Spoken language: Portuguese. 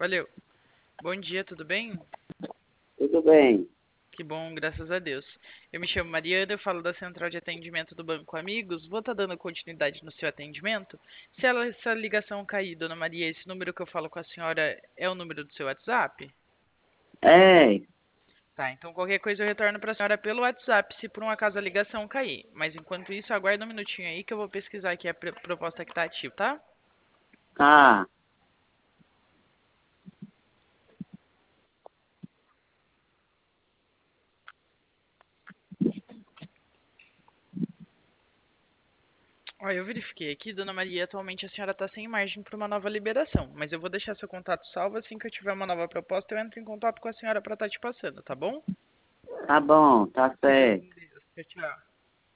Valeu. Bom dia, tudo bem? Tudo bem. Que bom, graças a Deus. Eu me chamo Mariana, eu falo da Central de Atendimento do Banco Amigos. Vou estar dando continuidade no seu atendimento. Se essa ligação cair, dona Maria, esse número que eu falo com a senhora é o número do seu WhatsApp? É, Tá, então qualquer coisa eu retorno para a senhora pelo WhatsApp, se por um acaso a ligação cair. Mas enquanto isso, aguarda um minutinho aí que eu vou pesquisar aqui a proposta que está ativa, tá? tá. Ó, eu verifiquei aqui, dona Maria, atualmente a senhora está sem margem para uma nova liberação, mas eu vou deixar seu contato salvo, assim que eu tiver uma nova proposta, eu entro em contato com a senhora para estar te passando, tá bom? Tá bom, tá Fica certo. com Deus. Tchau, tchau.